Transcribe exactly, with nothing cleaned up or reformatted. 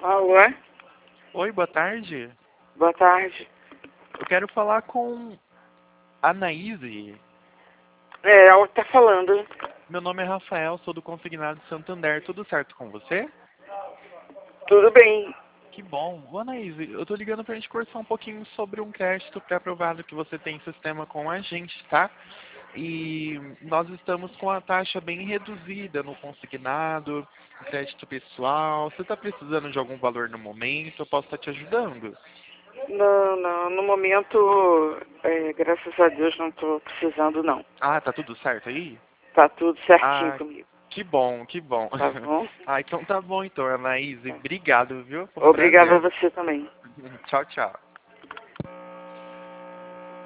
Alô? Oi, boa tarde. Boa tarde. Eu quero falar com a Anaíse. É, ela tá falando. Meu nome é Rafael, sou do Consignado de Santander. Tudo certo com você? Tudo bem. Que bom. Ô, Anaíse, eu tô ligando pra gente conversar um pouquinho sobre um crédito pré-aprovado que você tem em sistema com a gente, tá? E nós estamos com a taxa bem reduzida no consignado, no crédito pessoal. Você está precisando de algum valor no momento? Eu posso estar te ajudando? Não, não. No momento, é, graças a Deus, não tô precisando, não. Ah, tá tudo certo aí? Tá tudo certinho Ah, comigo. que bom, que bom. Tá bom? Ah, então tá bom então, Anaíse. Obrigado, viu? Foi um Obrigada a prazer. você também. Tchau, tchau.